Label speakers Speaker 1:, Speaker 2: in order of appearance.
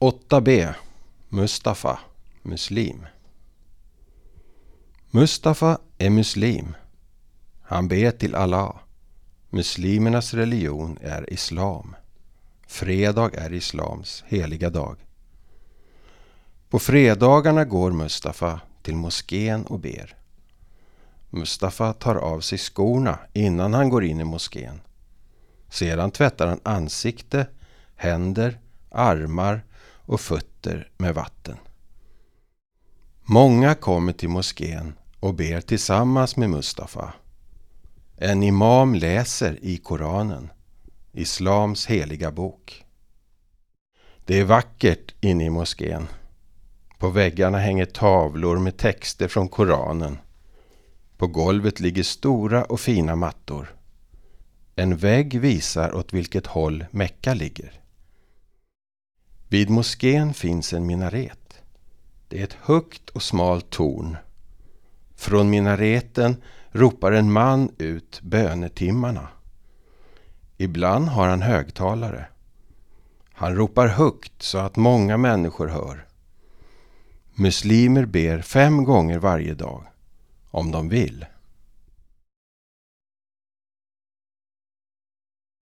Speaker 1: 8b. Mustafa, muslim. Mustafa är muslim. Han ber till Allah. Muslimernas religion är islam. Fredag är islams heliga dag. På fredagarna går Mustafa till moskén och ber. Mustafa tar av sig skorna innan han går in i moskén. Sedan tvättar han ansikte, händer, armar och fötter med vatten. Många kommer till moskén och ber tillsammans med Mustafa. En imam läser i Koranen, islams heliga bok. Det är vackert inne i moskén. På väggarna hänger tavlor med texter från Koranen. På golvet ligger stora och fina mattor. En vägg visar åt vilket håll Mekka ligger. Vid moskén finns en minaret. Det är ett högt och smalt torn. Från minareten ropar en man ut bönetimmarna. Ibland har han högtalare. Han ropar högt så att många människor hör. Muslimer ber 5 gånger varje dag, om de vill.